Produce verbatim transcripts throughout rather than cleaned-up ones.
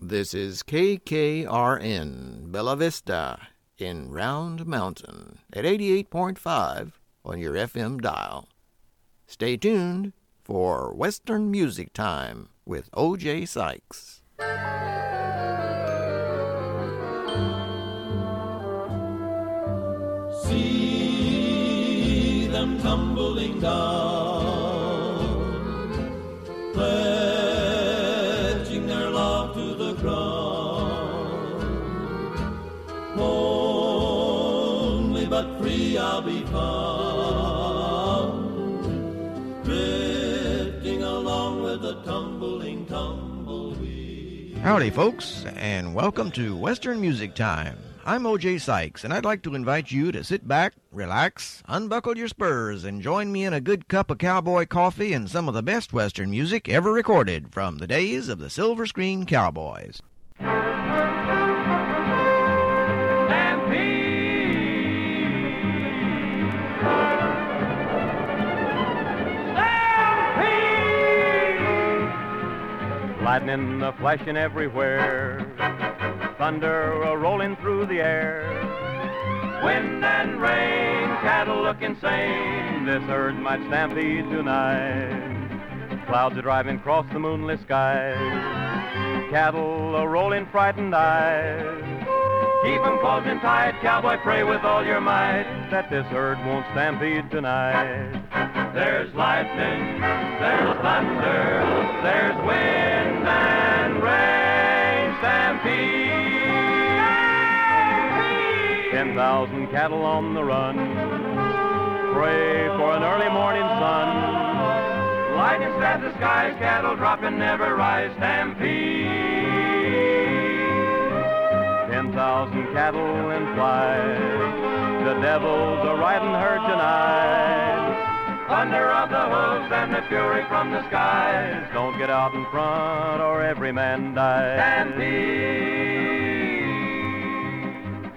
This is K K R N, Bella Vista, in Round Mountain, at eighty-eight point five on your F M dial. Stay tuned for Western Music Time with O J Sykes. See them tumbling down, pledging their love to the ground. Lonely but free I'll be found, drifting along with the tumbling tumbleweed. Howdy, folks, and welcome to Western Music Time. I'm O J Sykes, and I'd like to invite you to sit back, relax, unbuckle your spurs, and join me in a good cup of cowboy coffee and some of the best Western music ever recorded from the days of the Silver Screen Cowboys. Lightning a flashing everywhere, thunder a rolling through the air, wind and rain, cattle look insane, this herd might stampede tonight. Clouds are driving across the moonless skies, cattle a rolling frightened eyes. Keep 'em close and tight, cowboy, pray with all your might that this herd won't stampede tonight. There's lightning, there's thunder, there's wind and rain, stampede. Ten thousand cattle on the run, pray for an early morning sun. Lightning stabs the skies, cattle dropping, never rise, stampede. Ten thousand cattle in flight, the devil's a riding herd tonight. Thunder of the hooves and the fury from the skies, don't get out in front or every man dies. Stampede.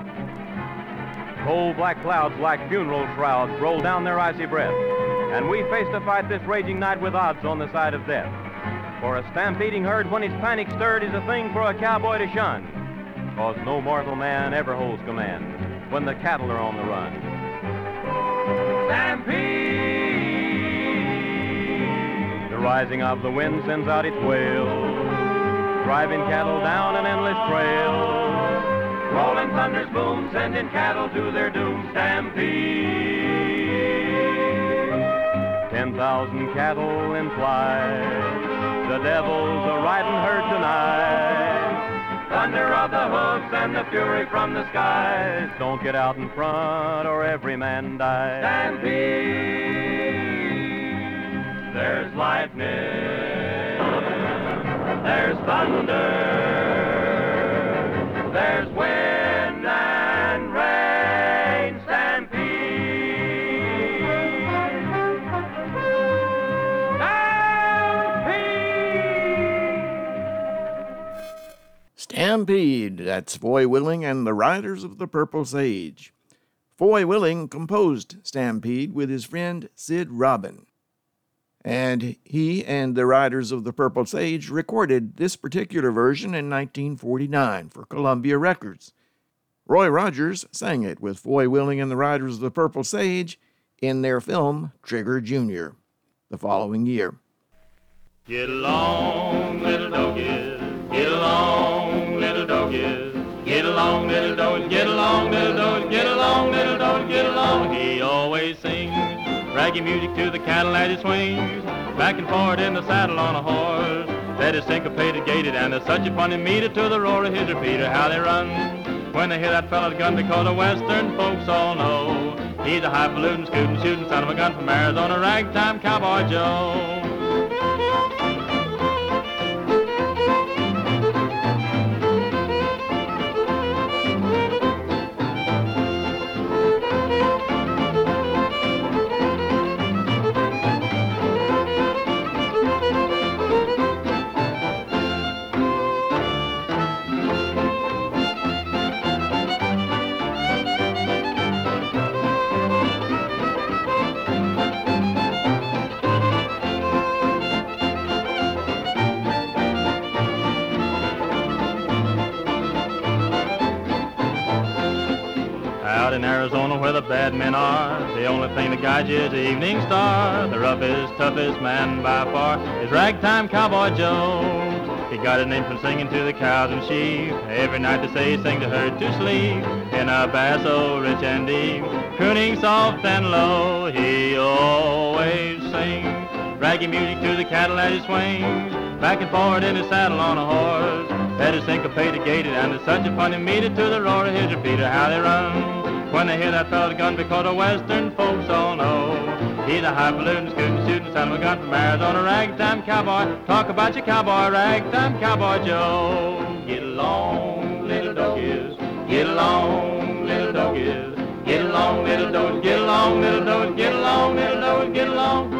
Cold black clouds like funeral shrouds roll down their icy breath, and we face to fight this raging night with odds on the side of death. For a stampeding herd when he's panic stirred is a thing for a cowboy to shun, 'cause no mortal man ever holds command when the cattle are on the run. Stampede! The rising of the wind sends out its wail, driving cattle down an endless trail. Rolling thunder's boom, sending cattle to their doom. Stampede! Ten thousand cattle in flight, the devil's a riding herd tonight. Thunder of the hoofs and the fury from the skies, don't get out in front or every man dies. Stampede! There's lightning, there's thunder, there's wind and rain, stampede! Stampede, that's Foy Willing and the Riders of the Purple Sage. Foy Willing composed Stampede with his friend Sid Robin, and he and the Riders of the Purple Sage recorded this particular version in nineteen forty-nine for Columbia Records. Roy Rogers sang it with Foy Willing and the Riders of the Purple Sage in their film Trigger Junior the following year. Get along, little doggies, get along, little doggies, get along, little doggies, get along, little doggies, get along, little doggies, get along. He always sings raggy music to the cattle as he swings, back and forward in the saddle on a horse that is syncopated, gated, and there's such a funny meter to the roar of his repeater, how they run when they hear that fellow's gun, because the Western folks all know he's a highfalutin, scootin', shootin' son of a gun from Arizona, ragtime Cowboy Joe. Arizona where the bad men are. The only thing that guides you is the evening star. The roughest, toughest man by far is Ragtime Cowboy Joe. He got his name from singing to the cows and sheep. Every night they say he sang to herd to sleep. In a bass so rich and deep, crooning soft and low, he always sings raggy music to the cattle as he swings back and forward in his saddle on a horse that is syncopated, gated, and it's such a funny meter to the roar of his repeater how they run when they hear that fella's gun, because the western folks all know he's a highfalutin, scootin', shootin' son of a gun from Arizona. Ragtime cowboy, talk about your cowboy, Ragtime Cowboy Joe. Get along, little doggies, get along, little doggies, get along, little doggies, get along, little doggies, get along, little doggies, get along.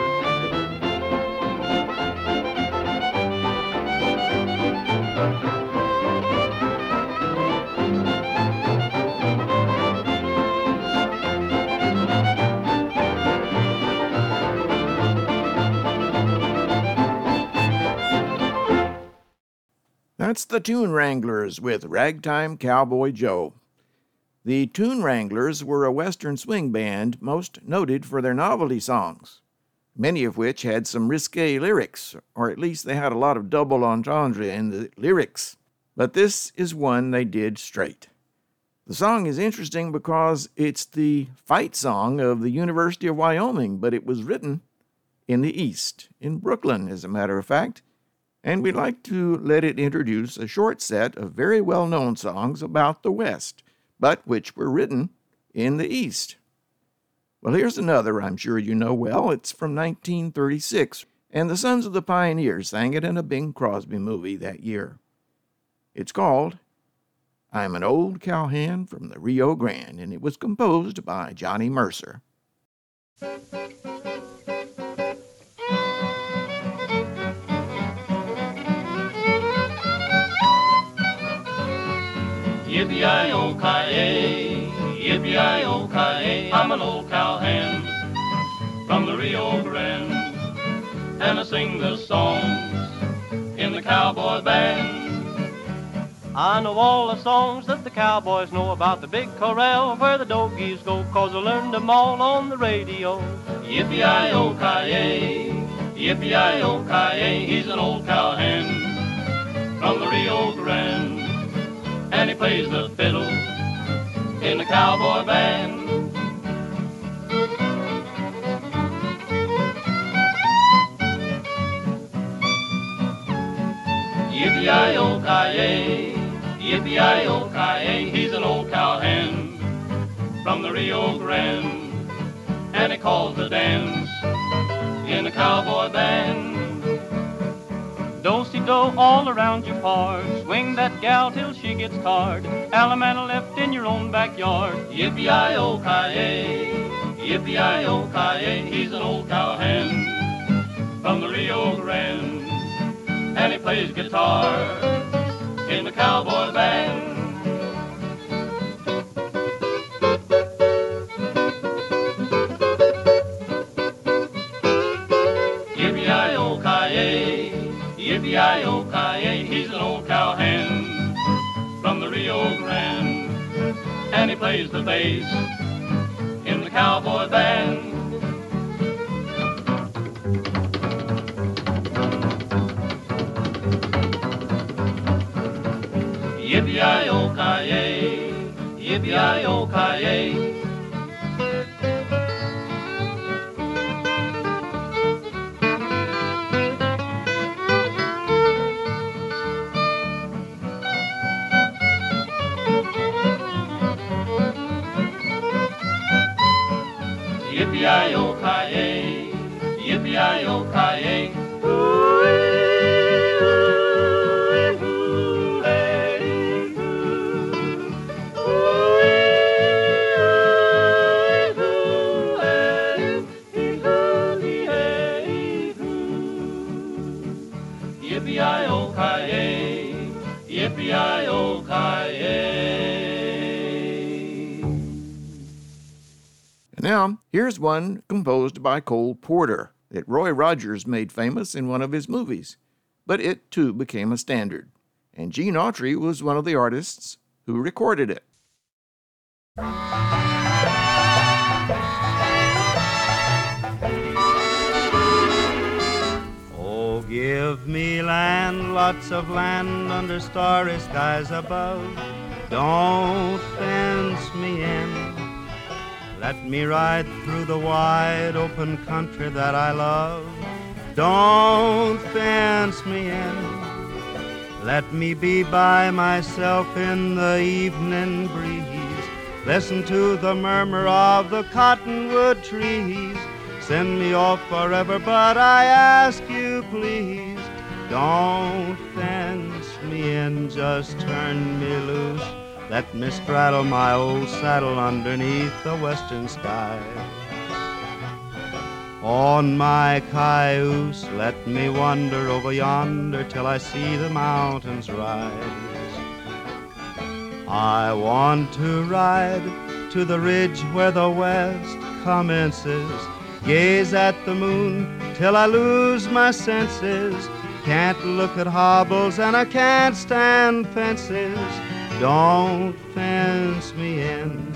That's the Tune Wranglers with Ragtime Cowboy Joe. The Tune Wranglers were a Western swing band most noted for their novelty songs, many of which had some risque lyrics, or at least they had a lot of double entendre in the lyrics. But this is one they did straight. The song is interesting because it's the fight song of the University of Wyoming, but it was written in the East, in Brooklyn, as a matter of fact. And we'd like to let it introduce a short set of very well-known songs about the West, but which were written in the East. Well, here's another I'm sure you know well. It's from nineteen thirty-six, and the Sons of the Pioneers sang it in a Bing Crosby movie that year. It's called I'm an Old Cowhand from the Rio Grande, and it was composed by Johnny Mercer. Yippee-yi-o-ki-yay, yippee-yi-o-ki-yay, I'm an old cowhand from the Rio Grande, and I sing the songs in the cowboy band. I know all the songs that the cowboys know about the big corral where the doggies go, 'cause I learned them all on the radio. Yippee-yi-o-ki-yay, yippee-yi-o-ki-yay, he's an old cowhand from the Rio Grande, and he plays the fiddle in the cowboy band. Yippee-yi-o-ki-yay, yippee-yi-o-ki-yay, he's an old cowhand from the Rio Grande, and he calls the dance in the cowboy band. Do-si-do all around your pard, swing that gal till she gets tired, Alamana left in your own backyard. Yippee-yi-o-ki-yay, yippee-yi-o-ki-yay, he's an old cowhand from the Rio Grande, and he plays guitar in the cowboy band. Yippee-yi-o-ki-yay, yippee-yi-o-ki-yay, he's an old cowhand from the Rio Grande, and he plays the bass in the cowboy band. Yippee-yi-o-ki-yay, yippee-yi-o-ki-yay. Yippee-yi-o-ki-yay, yippee-yi-o-ki-yay. Yippee-yi-o-ki-yay, yippee-yi-o-ki-yay. And now, here's one composed by Cole Porter that Roy Rogers made famous in one of his movies, but it too became a standard, and Gene Autry was one of the artists who recorded it. Give me land, lots of land under starry skies above. Don't fence me in. Let me ride through the wide open country that I love. Don't fence me in. Let me be by myself in the evening breeze. Listen to the murmur of the cottonwood trees. Send me off forever, but I ask you please, don't fence me in, just turn me loose. Let me straddle my old saddle underneath the western sky. On my cayuse, let me wander over yonder till I see the mountains rise. I want to ride to the ridge where the west commences, gaze at the moon till I lose my senses. Can't look at hobbles and I can't stand fences. Don't fence me in.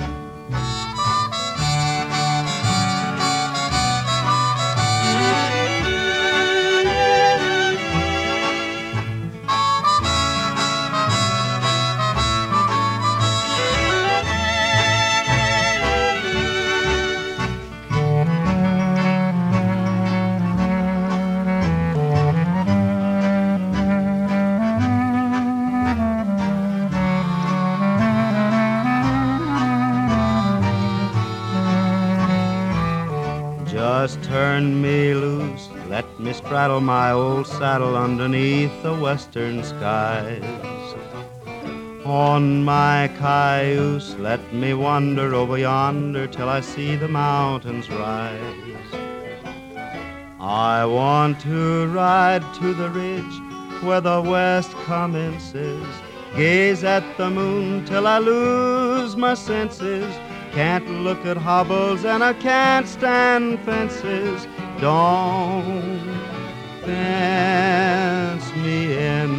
Just turn me loose, let me straddle my old saddle underneath the western skies. On my cayuse, let me wander over yonder till I see the mountains rise. I want to ride to the ridge where the west commences, gaze at the moon till I lose my senses. Can't look at hobbles and I can't stand fences. Don't fence me in.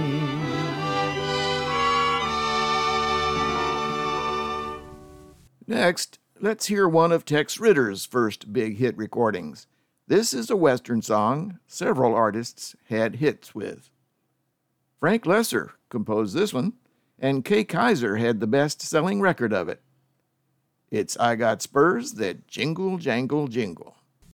Next, let's hear one of Tex Ritter's first big hit recordings. This is a Western song several artists had hits with. Frank Lesser composed this one, and Kay Kyser had the best-selling record of it. It's I Got Spurs That Jingle, Jangle, Jingle.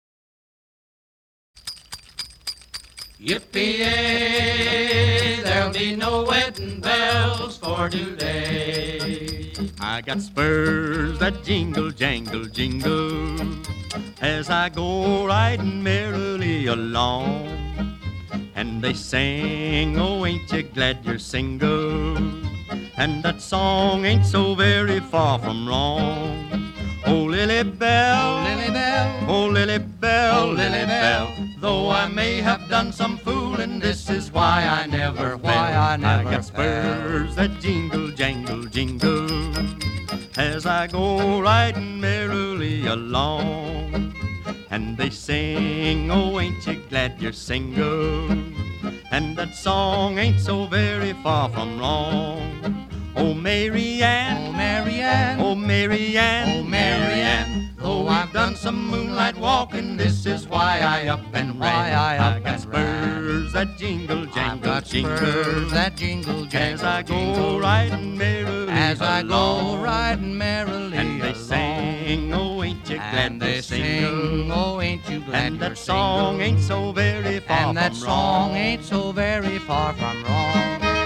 Yippee-yay, there'll be no wedding bells for today. I got spurs that jingle, jangle, jingle as I go riding merrily along. And they sing, oh, ain't you glad you're single? And that song ain't so very far from wrong. Oh, Lily Bell, Oh, Lily Bell, oh, Lily Bell, Oh, Lily Bell, though I may have done some fooling, this is why I never why fell. I never I got spurs that jingle, jangle, jingle as I go riding merrily along. And they sing, oh, ain't you glad you're single? And that song ain't so very far from wrong. Oh, Mary Ann, Oh, Mary Ann, oh, Mary Ann, Oh, Mary Ann, though I've done some moonlight walking, this is why I up and Why ran. I up got and spurs that jingle, I've jangle, got jingle spurs that jingle, jangle, as I go jingle, riding merrily as I go along. riding merrily And they along. sing, oh, ain't you glad And they you're sing, single? oh, ain't you glad And you're that song single? ain't so very far And that from song wrong. ain't so very far from wrong.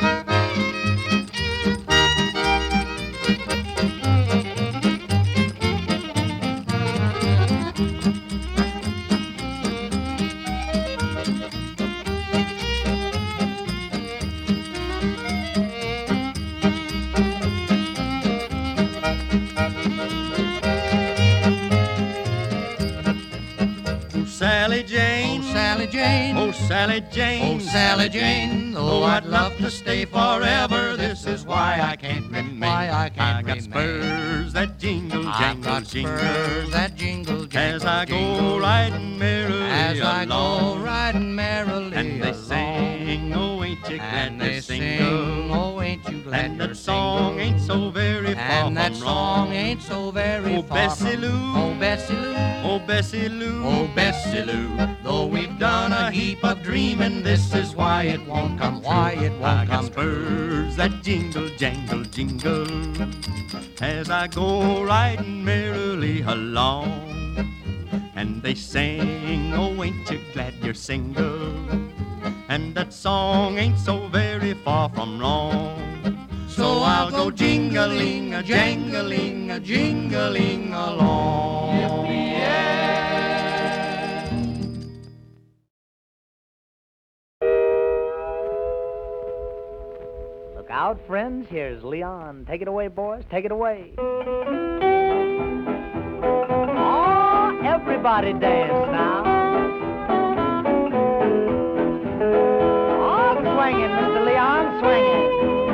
Sally Jane, Oh, Sally Jane, oh, Sally Jane, oh, Sally Jane, oh, I'd love to stay forever. This is why I can't remain. Why I can't I got remain. spurs that jingle, I've jangle, got jingle spurs that jingle, jingle, as I go jingle, riding merrily as I go along. riding merrily And they along. sing, sing, oh, ain't you glad And you're they single? sing, oh, ain't you glad And you're that song single? ain't so very far And that from song wrong. ain't so very Oh, far Bessie from Lou. Oh, Bessie Lou. Oh, Bessie Lou, Oh, Bessie Lou, though we've done a heap of dreaming, this is why it won't come, why it I won't got come spurs that jingle, jangle, jingle as I go riding merrily along. And they sing, oh, ain't you glad you're single? And that song ain't so very far from wrong. So I'll go jingling, a jangling, a jingling along. Look out, friends. Here's Leon. Take it away, boys. Take it away. Oh, everybody dance now. Oh, swinging, Mister Leon, swinging.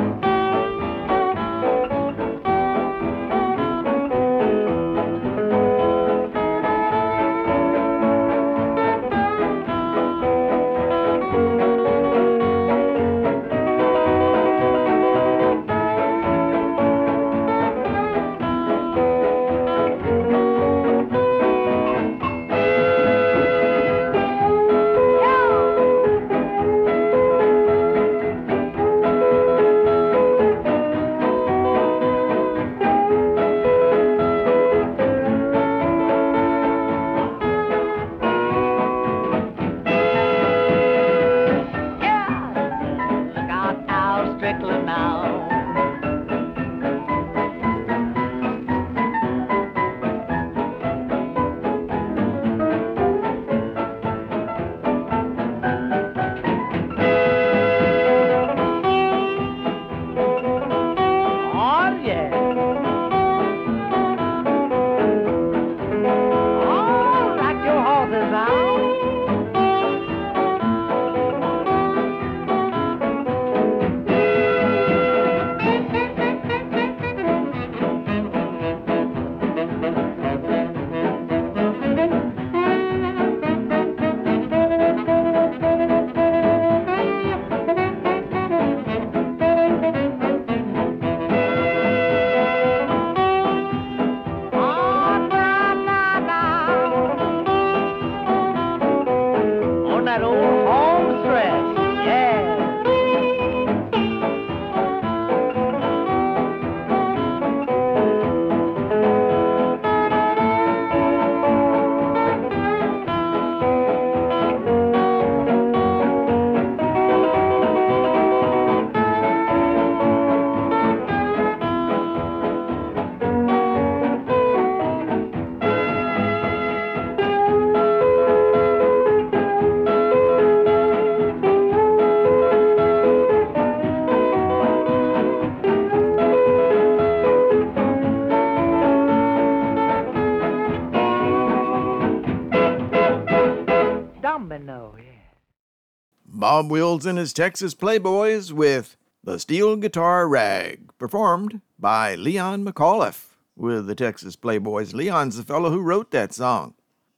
Bob Wills and his Texas Playboys with The Steel Guitar Rag, performed by Leon McAuliffe. With the Texas Playboys, Leon's the fellow who wrote that song.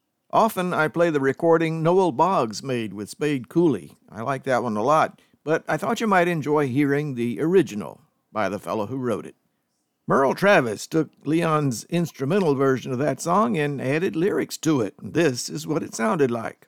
Often I play the recording Noel Boggs made with Spade Cooley. I like that one a lot, but I thought you might enjoy hearing the original by the fellow who wrote it. Merle Travis took Leon's instrumental version of that song and added lyrics to it. This is what it sounded like.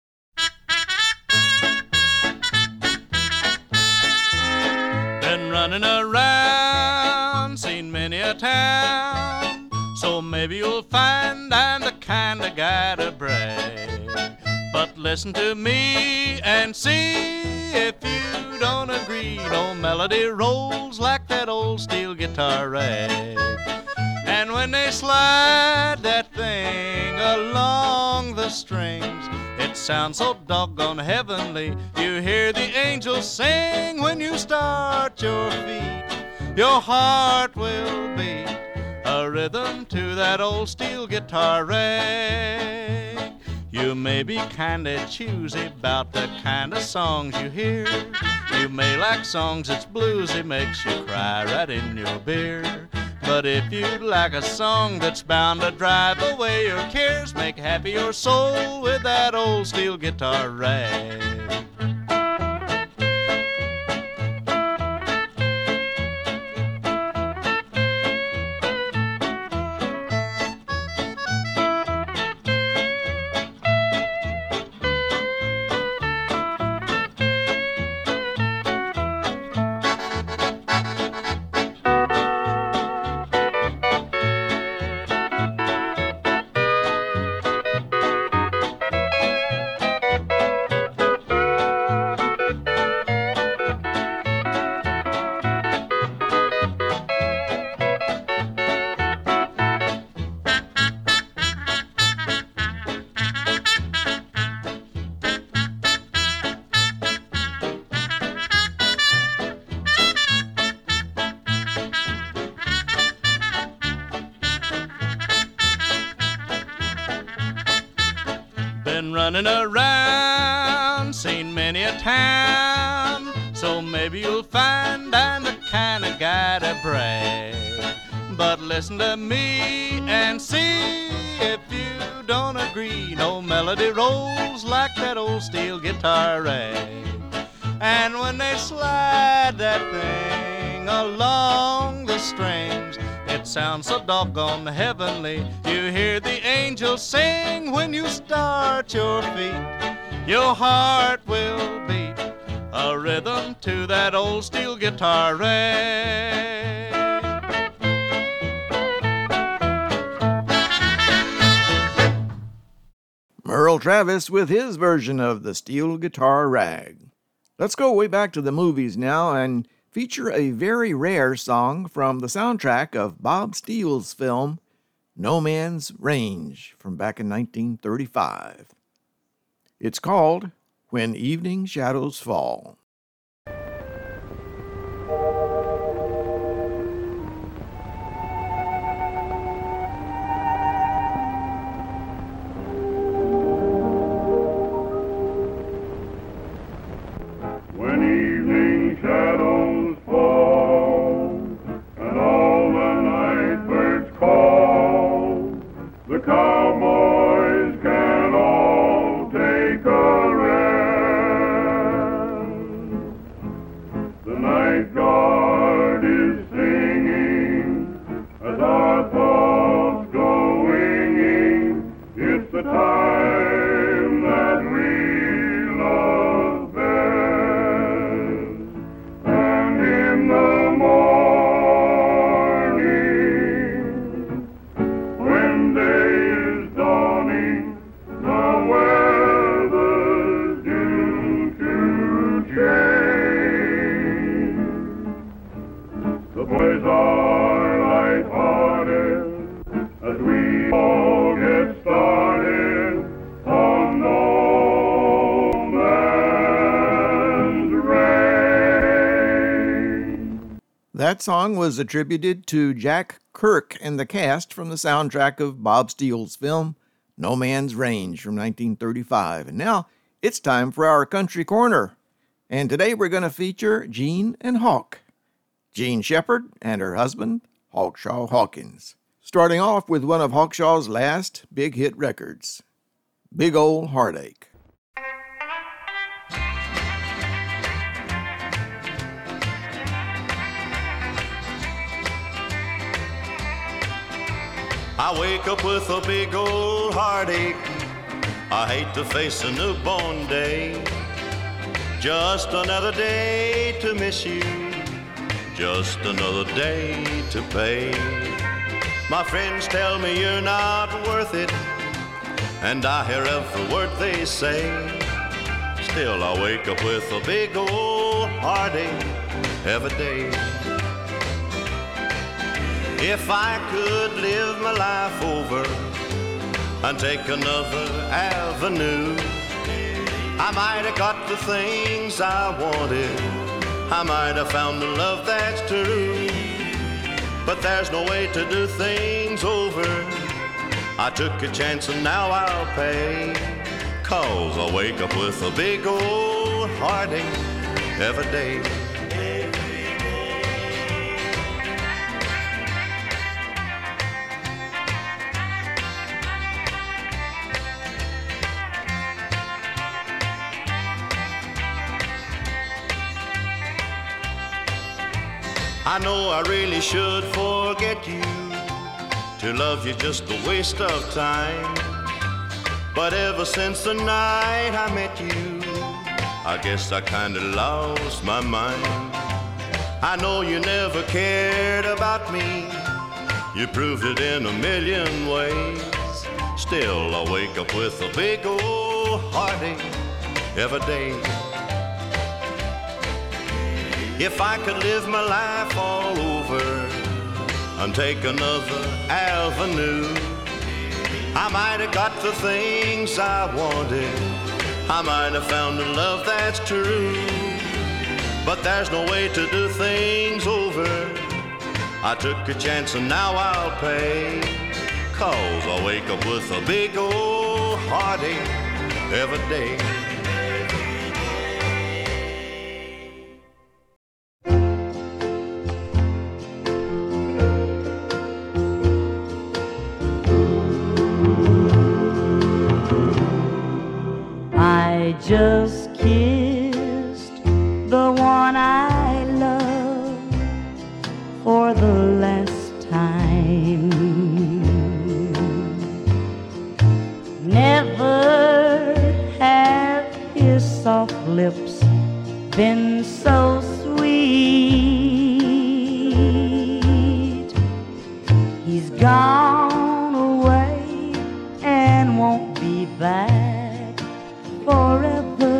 Been running around, seen many a town, so maybe you'll find I'm the kind of guy to brag. But listen to me and see if you don't agree. No melody rolls like that old steel guitar rag. And when they slide that thing along the strings, it sounds so doggone heavenly. You hear the angels sing when you start your feet. Your heart will beat a rhythm to that old steel guitar rag. You may be kinda choosy about the kind of songs you hear. You may like songs that's bluesy, makes you cry right in your beer. But if you'd like a song that's bound to drive away your cares, make happy your soul with that old steel guitar rag. running around, seen many a town, so maybe you'll find I'm the kind of guy to brag. But listen to me and see if you don't agree. No melody rolls like that old steel guitar rag. And when they slide that thing along the strings, it sounds so doggone heavenly. You hear the angels sing when you start your feet. Your heart will beat a rhythm to that old steel guitar rag. Merle Travis with his version of the Steel Guitar Rag. Let's go way back to the movies now and feature a very rare song from the soundtrack of Bob Steele's film No Man's Range from back in nineteen thirty-five. It's called When Evening Shadows Fall. That song was attributed to Jack Kirk and the cast from the soundtrack of Bob Steele's film No Man's Range from nineteen thirty-five. And now it's time for our Country Corner. And today we're going to feature Jean and Hawk. Jean Shepherd and her husband, Hawkshaw Hawkins. Starting off with one of Hawkshaw's last big hit records, Big Ol' Heartache. I wake up with a big old heartache. I hate to face a newborn day. Just another day to miss you. Just another day to pay. My friends tell me you're not worth it, and I hear every word they say. Still I wake up with a big old heartache every day. If I could live my life over and take another avenue, I might have got the things I wanted. I might have found the love that's true. But there's no way to do things over. I took a chance and now I'll pay. Cause I wake up with a big old heartache every day. I know I really should forget you. To love you just a waste of time. But ever since the night I met you, I guess I kinda lost my mind. I know you never cared about me. You proved it in a million ways. Still I wake up with a big old heartache every day. If I could live my life all over and take another avenue, I might have got the things I wanted. I might have found a love that's true. But there's no way to do things over. I took a chance and now I'll pay. Cause I wake up with a big old heartache every day. I just kissed the one I love for the last time. Never have his soft lips been so sweet. He's gone away and won't be back forever.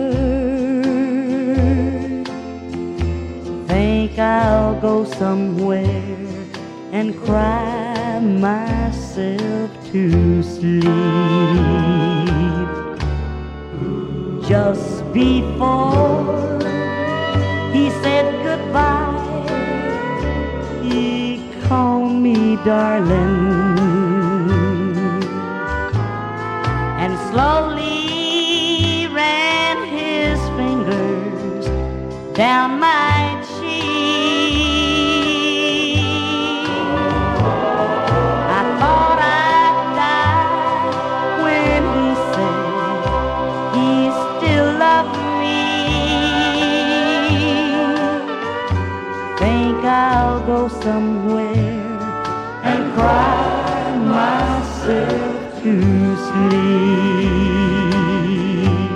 Think I'll go somewhere and cry myself to sleep. Just before he said goodbye, he called me darling, and slowly ran his fingers down my cheek. I thought I'd die when he said he still loved me. Think I'll go somewhere and cry myself to sleep.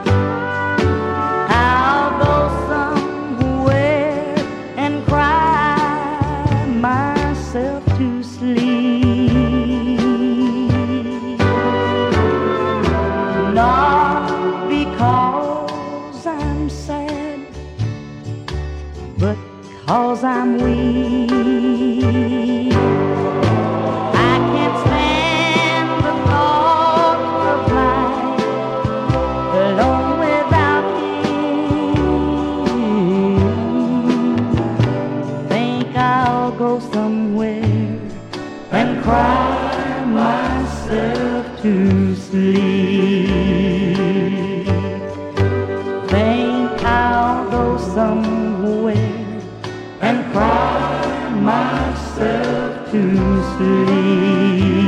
I'll go somewhere and cry myself to sleep. Not because I'm sad, but 'cause I'm weak. I can't stand the thought of life alone without him. Think I'll go somewhere and cry myself to sleep. Think I'll go somewhere and cry myself to sleep.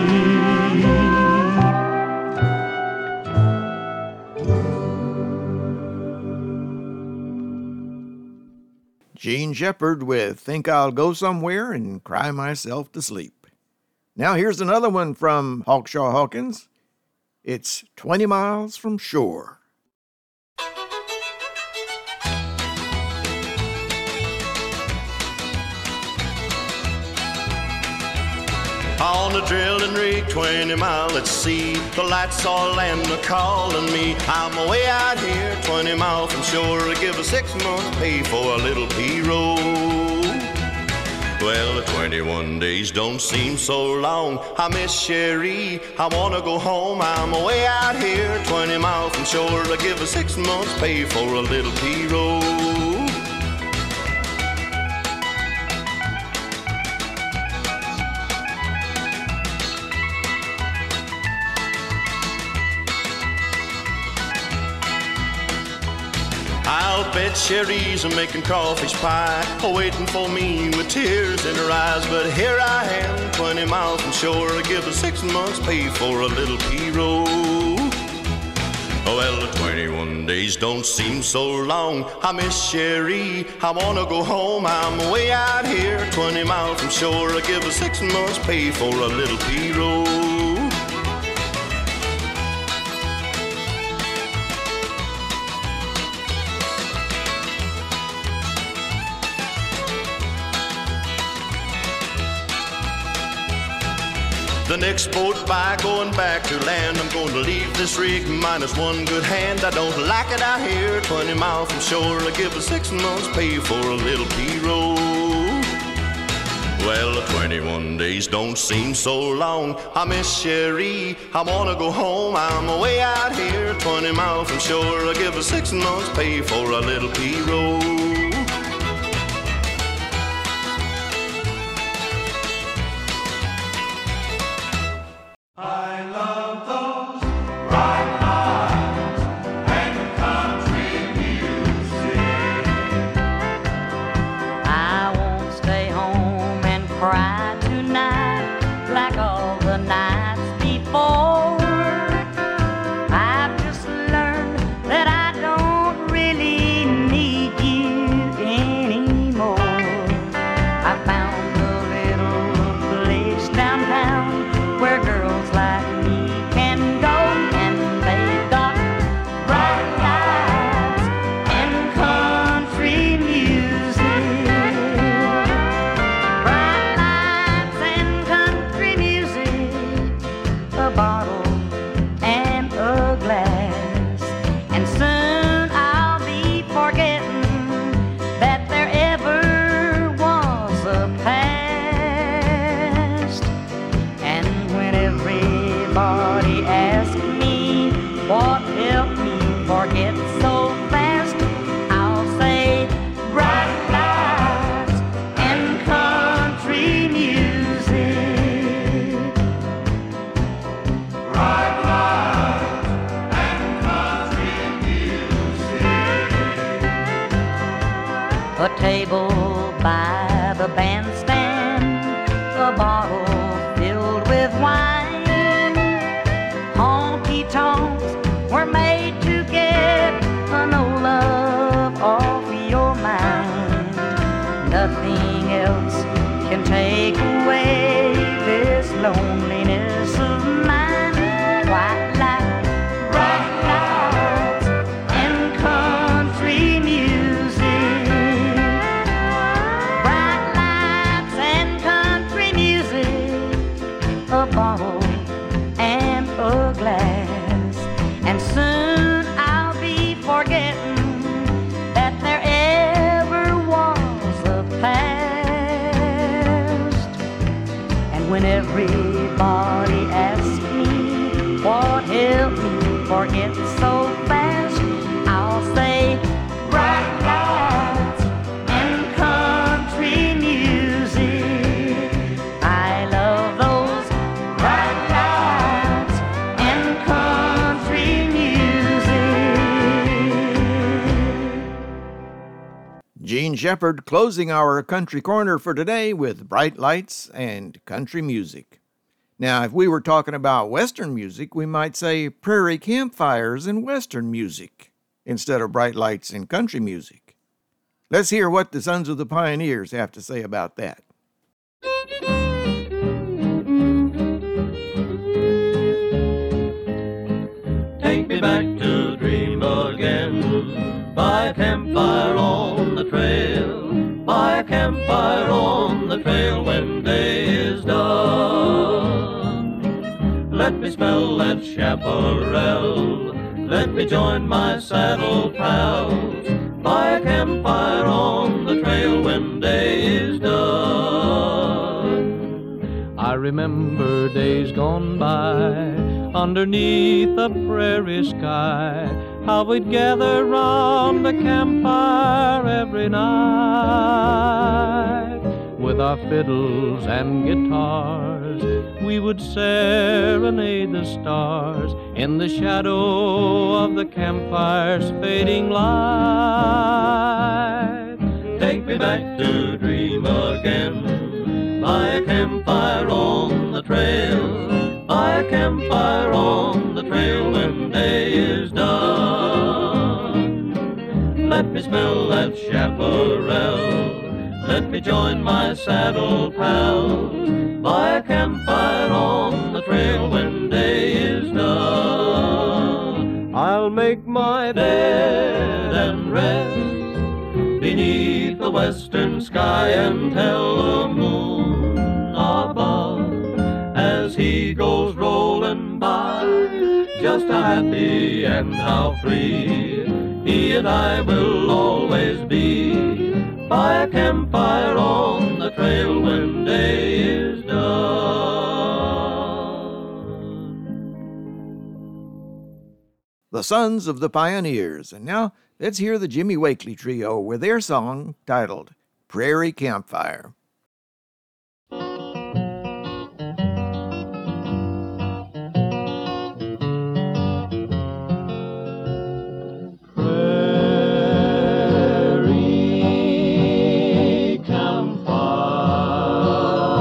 Gene Shepard with Think I'll Go Somewhere and Cry Myself to Sleep. Now here's another one from Hawkshaw Hawkins. It's twenty miles from Shore. On the drilling rig, twenty mile at sea, the lights all land are calling me. I'm away out here, twenty miles from shore, to give a six months pay for a little P-roll. Well, the twenty-one days don't seem so long. I miss Sherry, I wanna go home. I'm away out here, twenty miles from shore, to give a six months pay for a little P-roll. I'll bet Sherry's making crawfish pie, waiting for me with tears in her eyes. But here I am, twenty miles from shore, to give her six months pay for a little P-roll. Well, the twenty-one days don't seem so long. I miss Sherry, I wanna go home. I'm way out here, twenty miles from shore, to give her six months pay for a little P-roll. The next boat by going back to land, I'm going to leave this rig minus one good hand. I don't like it out here, twenty miles from shore, to give a six months pay for a little P-roll. Well, the twenty-one days don't seem so long. I miss Sherry, I wanna go home. I'm way out here, twenty miles from shore, to give a six months pay for a little P-roll. I love those bright eyes. cry tonight like all the nights before. I've just learned that I don't really need you anymore. I found a little place downtown where girls like me can go, and they've got bright lights and country music. Bright lights and country music, a bottle and a glass, and soon I'll be forgetting that there ever was a past. And when everybody asks me what helped me forget so fast, I'll say bright lights and country music. Bright lights and country music. A table by the bandstand, a bottle filled with wine. Honky tonks were made to get a no love off your mind. Nothing else can take away this loneliness of mine. White light, bright lights, and country music. Bright lights and country music, a bottle and a glass, and soon I'll be forgetting that there ever was a past. And when everybody asks me what helped me forget so fast, I'll say bright lights and country music. I love those bright lights and country music. Gene Shepard closing our country corner for today with Bright Lights and Country Music. Now, if we were talking about Western music, we might say prairie campfires and Western music instead of bright lights and country music. Let's hear what the Sons of the Pioneers have to say about that. Take me back to dream again, by a campfire on the trail, by a campfire on the trail when day is done. Let me smell that chaparral, let me join my saddle pals, by a campfire on the trail when day is done. I remember days gone by, underneath the prairie sky, how we'd gather round the campfire every night. With our fiddles and guitars, we would serenade the stars in the shadow of the campfire's fading light. Take me back to dream again, by a campfire on the trail, by a campfire on the trail when day is done. Let me smell that chaparral, let me join my saddle pals, by a campfire on the trail when day is done. I'll make my bed and rest beneath the western sky and tell the moon above as he goes rolling by just how happy and how free he and I will always be, by a campfire on the trail when day is done. The Sons of the Pioneers. And now let's hear the Jimmy Wakely Trio with their song titled Prairie Campfire. Prairie campfire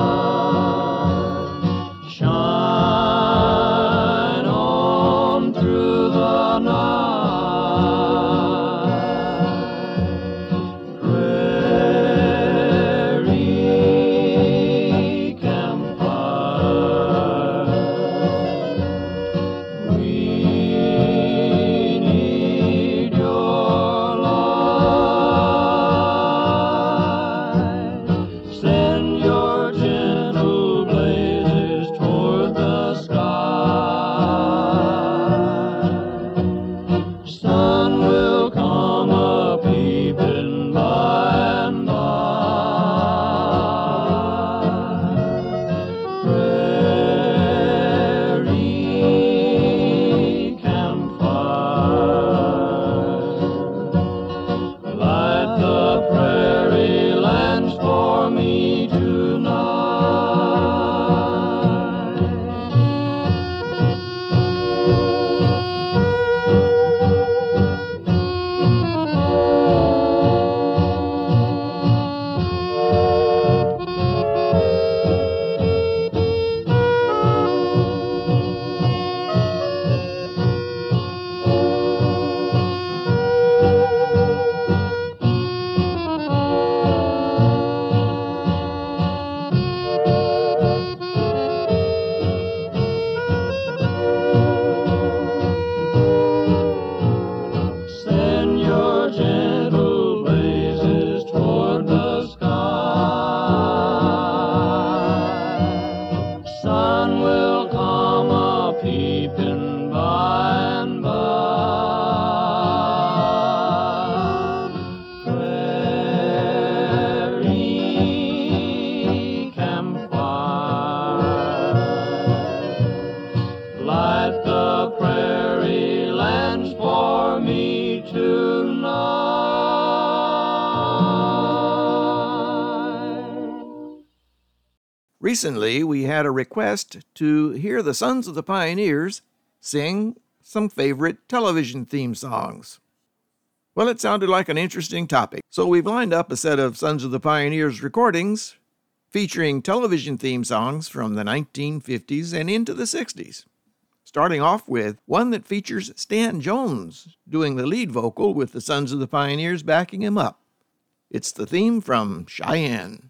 Recently, we had a request to hear the Sons of the Pioneers sing some favorite television theme songs. Well, it sounded like an interesting topic, so we've lined up a set of Sons of the Pioneers recordings featuring television theme songs from the nineteen fifties and into the sixties. Starting off with one that features Stan Jones doing the lead vocal with the Sons of the Pioneers backing him up. It's the theme from Cheyenne.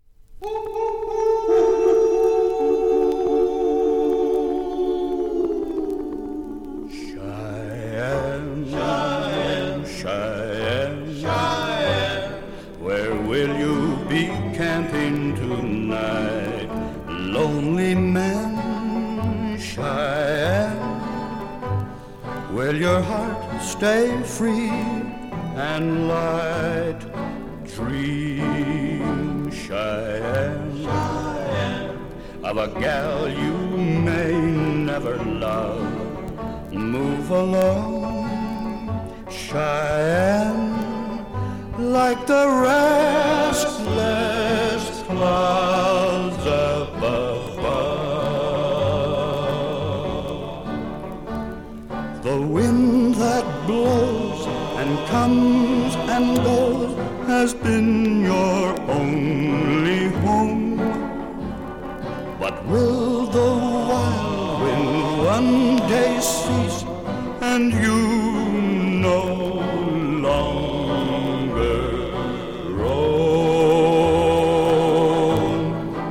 Cheyenne, Cheyenne, Cheyenne, Cheyenne, where will you be camping tonight? Lonely man, Cheyenne, will your heart stay free and light? Dream, Cheyenne, Cheyenne, of a gal you may never love. Move along, Cheyenne, like the restless clouds up above. The wind that blows and comes and goes has been your only home. But will the wild wind one day cease and you no longer roam?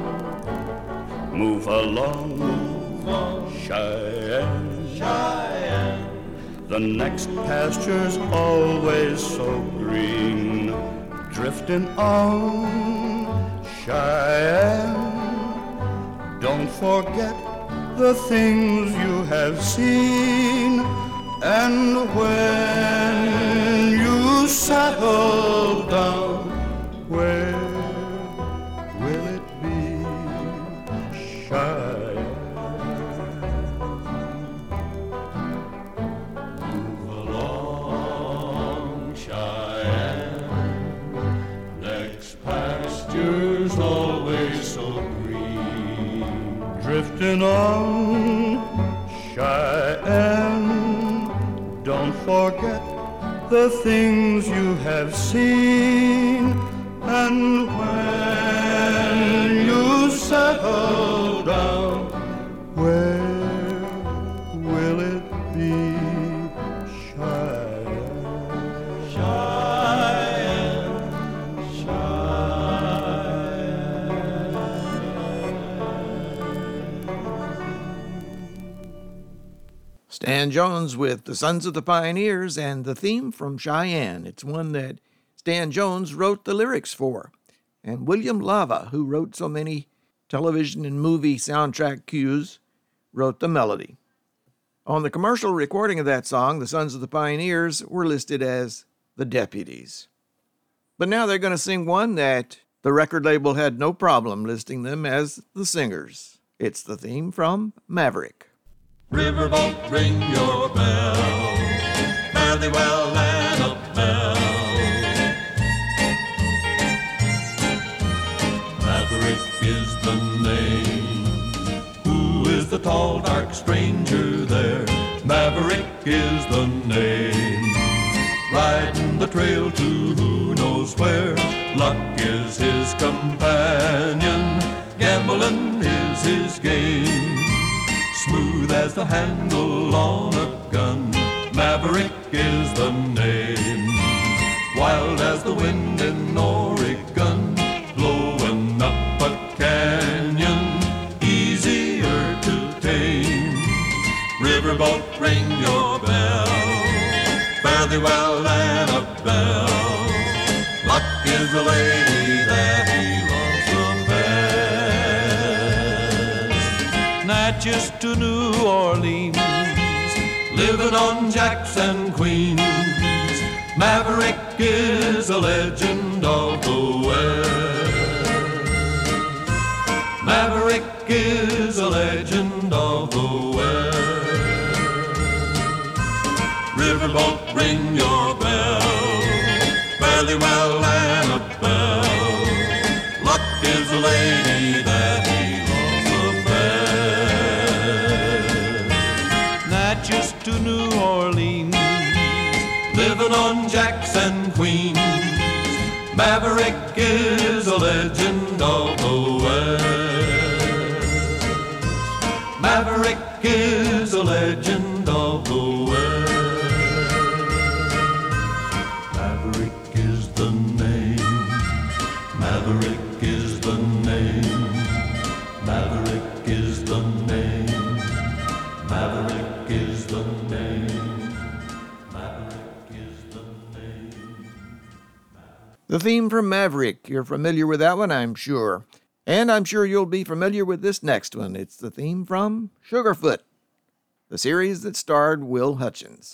Move along, Cheyenne, Cheyenne, the next pasture's always so green. Drifting on, Cheyenne, don't forget the things you have seen. And when you settle down, where will it be, Cheyenne? Move along, Cheyenne, next pasture's always so green. Drifting on, Cheyenne, don't forget the things you have seen. And when you settle down, where will it be, Cheyenne? Cheyenne, Stan Jones with the Sons of the Pioneers and the theme from Cheyenne. It's one that Stan Jones wrote the lyrics for. And William Lava, who wrote so many television and movie soundtrack cues, wrote the melody. On the commercial recording of that song, the Sons of the Pioneers were listed as the Deputies. But now they're going to sing one that the record label had no problem listing them as the Singers. It's the theme from Maverick. Riverboat, ring your bell, fare thee well, Annabelle. Maverick is the name. Who is the tall, dark stranger there? Maverick is the name. Riding the trail to who knows where. Luck is his companion, gambling is his game. Smooth as the handle on a gun, Maverick is the name. Wild as the wind in Oregon, blowing up a canyon, easier to tame. Riverboat, ring your bell, fare thee well, Annabelle. Luck is the lady that he loves the best. Natchez to New Orleans, living on Jacks and Queens. Maverick is a legend of the West. Maverick is a legend of the West. Riverboat, ring your bell, fare thee well, Annabelle. Luck is the lady that he Maverick is the name. Maverick is the name. Maverick is the name. Maverick is the name. The theme from Maverick. You're familiar with that one, I'm sure. And I'm sure you'll be familiar with this next one. It's the theme from Sugarfoot, the series that starred Will Hutchins.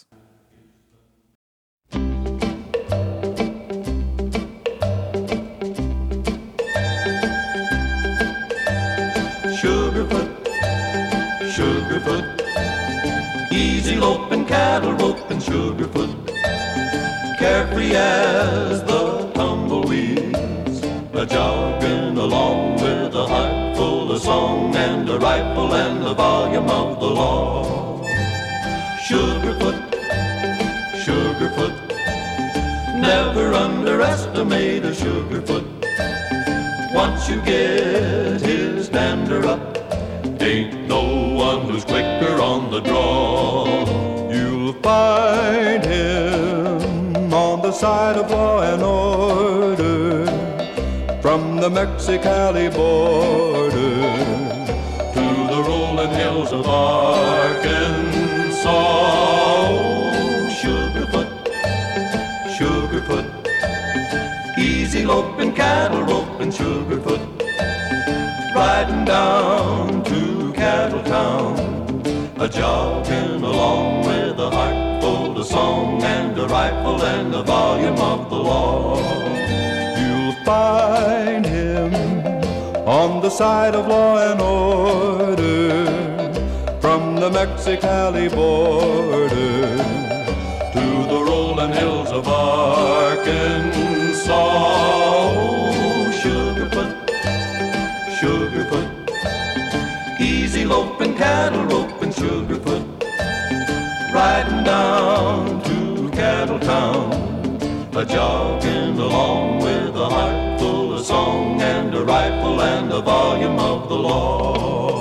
Sugarfoot, Sugarfoot, easy loping, cattle roping, Sugarfoot, carefree as the tumbleweeds, a jogging along with a heart full of song and a rifle and the volume of the law. Sugarfoot, Sugarfoot, never underestimate a Sugarfoot. Once you get his dander up, ain't no one who's quicker on the draw. You'll find him on the side of law and order, from the Mexicali border to the rolling hills of Arkansas. Oh, Sugarfoot, Sugarfoot, easy loping, cattle roping, Sugarfoot, riding down to Cattle Town, a jogging along with a heart full of song and a rifle and the volume of the law. You'll find him on the side of law and order, from the Mexicali border to the rolling hills of Arkansas. Oh, Sugarfoot, Sugarfoot, easy loping, cattle roping, Sugarfoot, riding down to Cattle Town, a jogging along with a heart full of song and a rifle and a volume of the law.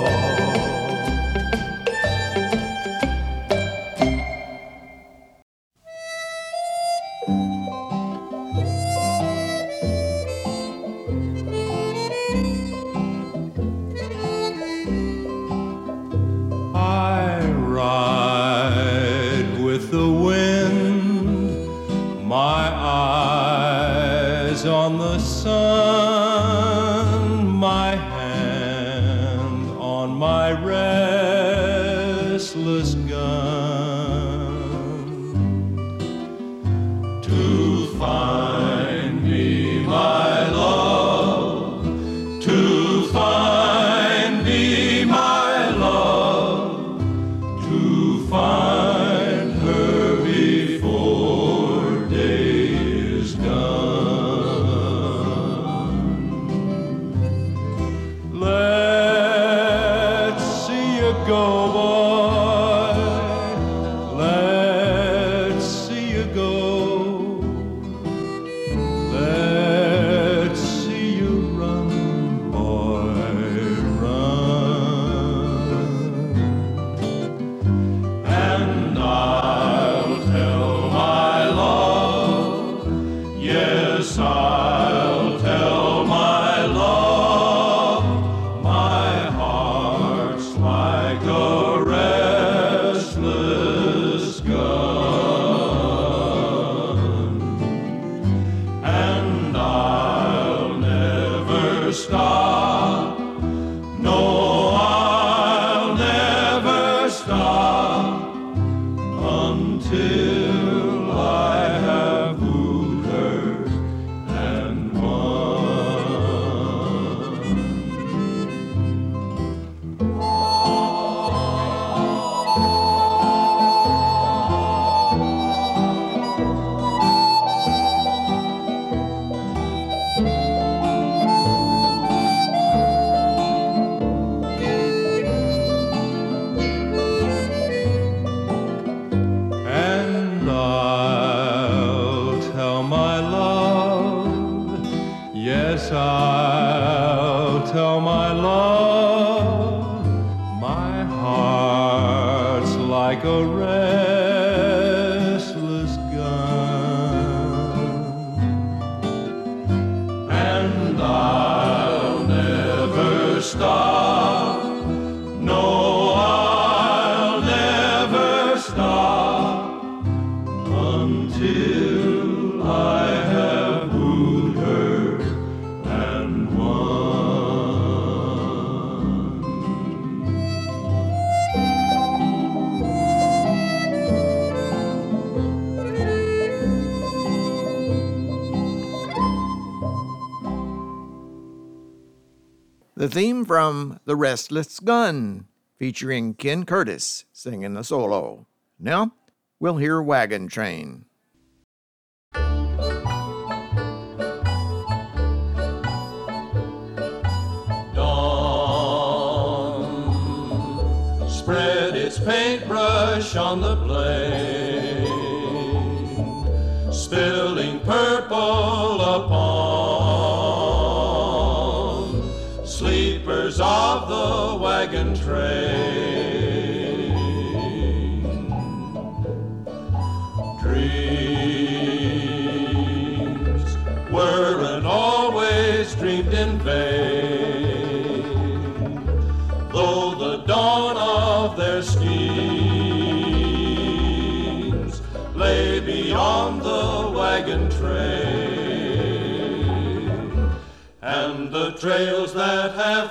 On the sun, my hand on my restless gun, to find me my love, to find me my love, to find her before day is done. Go, boy, let's see you go. Let's see you run, boy, run. And I'll tell my love, yes, I'll tell my love, my heart's like a restless gun, and I'll never stop, no, I'll never stop until I have wooed her and won. And I'll tell my love, yes, I'll tell my love, my heart's like a restless gun, and I The theme from The Restless Gun, featuring Ken Curtis singing the solo. Now, we'll hear Wagon Train. Dawn spread its paintbrush on the blade, spilling purple upon sleepers of the wagon train. Dreams weren't always dreamed in vain, though the dawn of their schemes lay beyond the wagon train, and the trails that have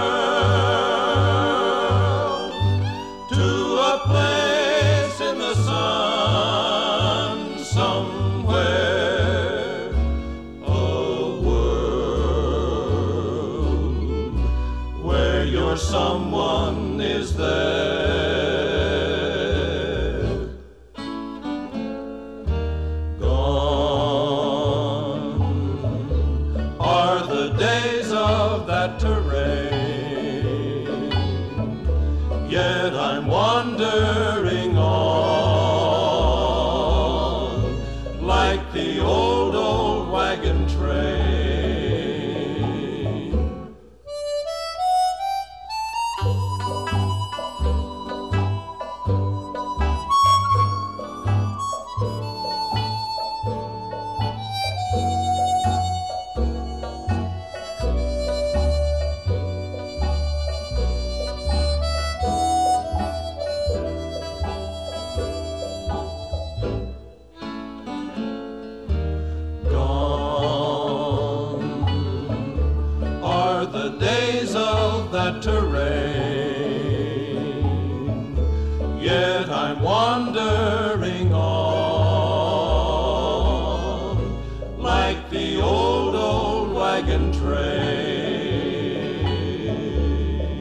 curled to a place in the sun somewhere, a world where your someone is there. Yet I'm wandering on like the old, old wagon train. Terrain, yet I'm wandering on like the old, old wagon train.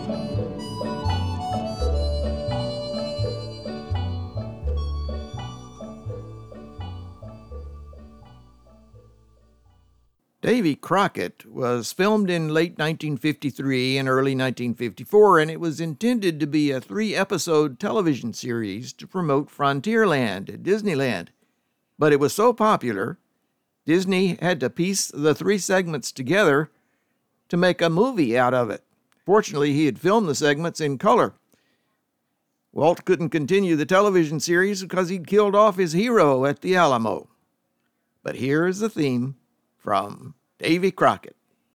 Davy Crockett was filmed in late nineteen fifty-three and early nineteen fifty-four, and it was intended to be a three-episode television series to promote Frontierland at Disneyland. But it was so popular, Disney had to piece the three segments together to make a movie out of it. Fortunately, he had filmed the segments in color. Walt couldn't continue the television series because he'd killed off his hero at the Alamo. But here is the theme from Davy Crockett.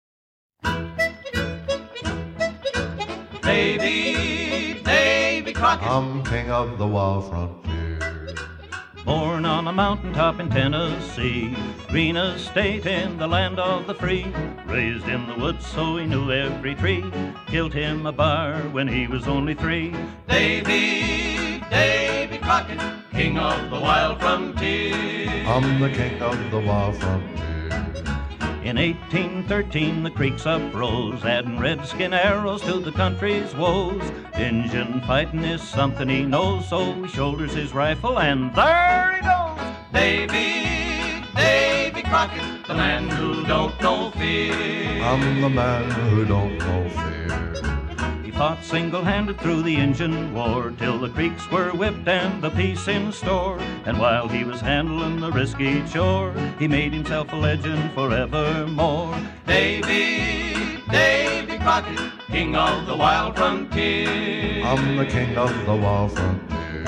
Davy, Davy Crockett, I'm king of the wild frontier. Born on a mountaintop in Tennessee, green estate in the land of the free. Raised in the woods so he knew every tree. Killed him a bar when he was only three. Davy, Davy Crockett, king of the wild frontier. I'm the king of the wild frontier. In eighteen thirteen the creeks uprose, adding redskin arrows to the country's woes. Injun fighting is something he knows, so he shoulders his rifle and there he goes. Davy, Davy Crockett, the man who don't know fear. I'm the man who don't know fear. He fought single-handed through the Injun War till the creeks were whipped and the peace in store. And while he was handling the risky chore, he made himself a legend forevermore. Davy, Davy Crockett, king of the wild frontier. I'm the king of the wild frontier.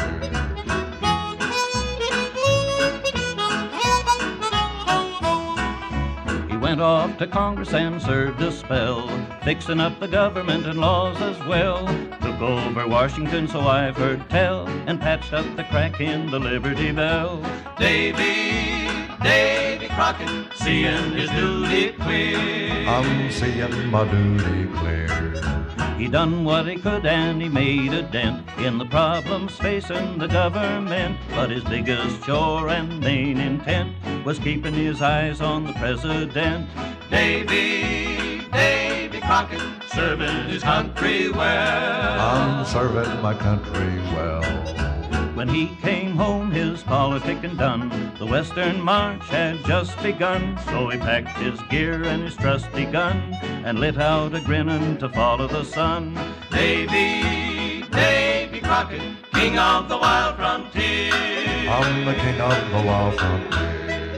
He went off to Congress and served a spell, fixing up the government and laws as well. Took over Washington, so I've heard tell, and patched up the crack in the Liberty Bell. Davy, Davy Crockett, seeing his duty clear. I'm seeing my duty clear. He done what he could and he made a dent in the problems facing the government. But his biggest chore and main intent was keeping his eyes on the president. Davy, Davy Crockett, Crockett, serving his country well. I'm serving my country well. When he came home, his politicking done, the Western March had just begun. So he packed his gear and his trusty gun and lit out a grinnin' to follow the sun. Davy, Davy Crockett, king of the wild frontier. I'm the king of the wild frontier.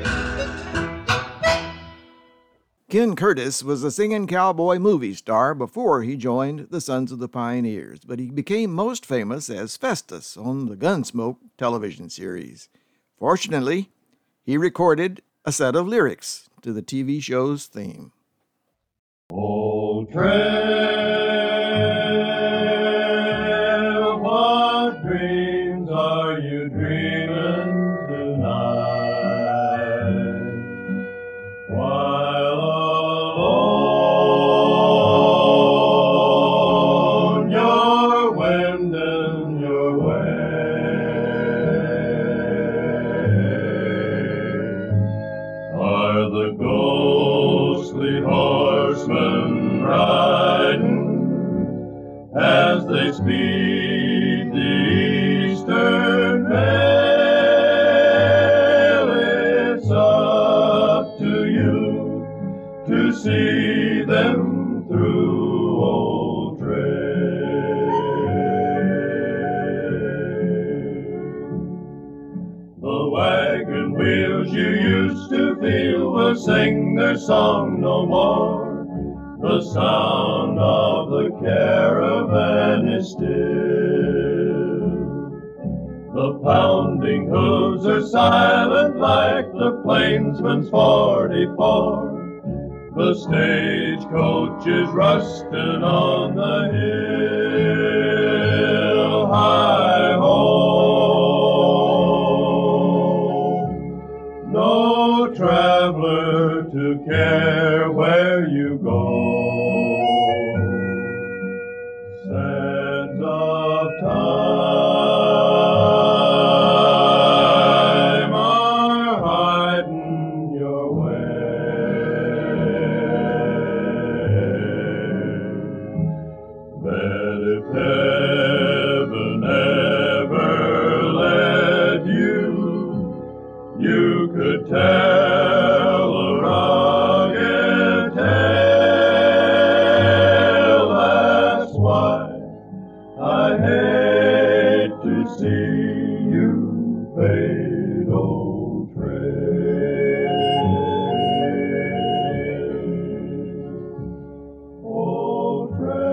Ken Curtis was a singing cowboy movie star before he joined the Sons of the Pioneers, but he became most famous as Festus on the Gunsmoke television series. Fortunately, he recorded a set of lyrics to the T V show's theme. Old trail, what dreams are you dreaming tonight? While alone you're wending your way, are the ghostly horsemen riding as they speed the eastern mail? It's up to you to see them through, old trail. The wagon wheels you used to feel will sing their song no more. The sound of the caravan is still. The pounding hooves are silent like the plainsman's forty-four. The stagecoach is rusting on the hill. Hi-ho! No traveler to care where you go. Sands of time are hiding your way. But if heaven ever led you, you could tell a rugged tale. That's why I hate to see you fade, old trail. Old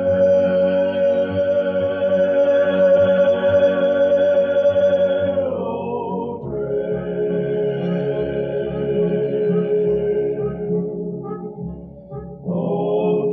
trail, old trail, old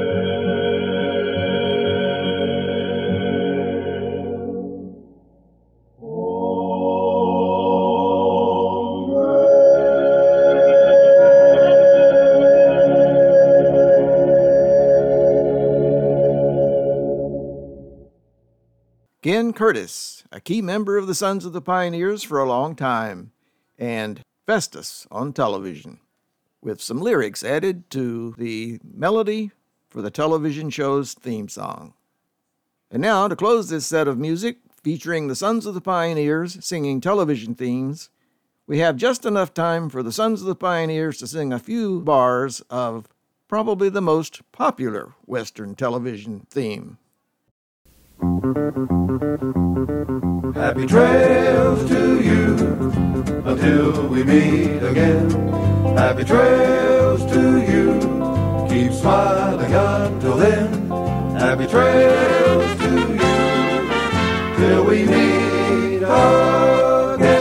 Ken Curtis, a key member of the Sons of the Pioneers for a long time, and Festus on television, with some lyrics added to the melody for the television show's theme song. And now, to close this set of music featuring the Sons of the Pioneers singing television themes, we have just enough time for the Sons of the Pioneers to sing a few bars of probably the most popular Western television theme. Happy trails to you until we meet again. Happy trails to you. Keep smiling until then. Happy trails to you till we meet again.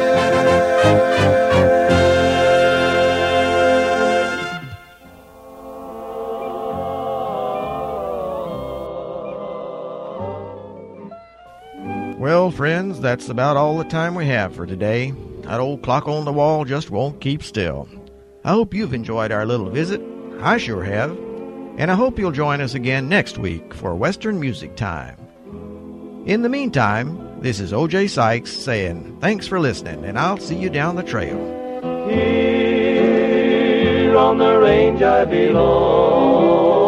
Well, friends, that's about all the time we have for today. That old clock on the wall just won't keep still. I hope you've enjoyed our little visit. I sure have. And I hope you'll join us again next week for Western Music Time. In the meantime, this is O J Sykes saying thanks for listening, and I'll see you down the trail. Here on the range I belong.